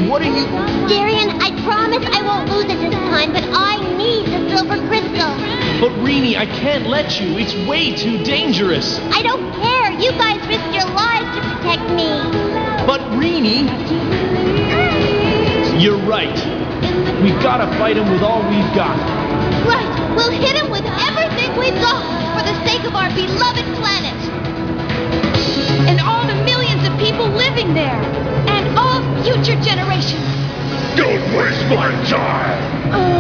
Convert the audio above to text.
what are you... Darian, I promise I won't lose it this time, but I need the silver crystal. But Rini, I can't let you. It's way too dangerous. I don't care. You guys risked your lives to protect me. But Rini... You're right. We've got to fight him with all we've got. Right. We'll hit him with everything we've got for the sake of our beloved planet. And all the millions of people living there. And all future generations. Don't waste my time!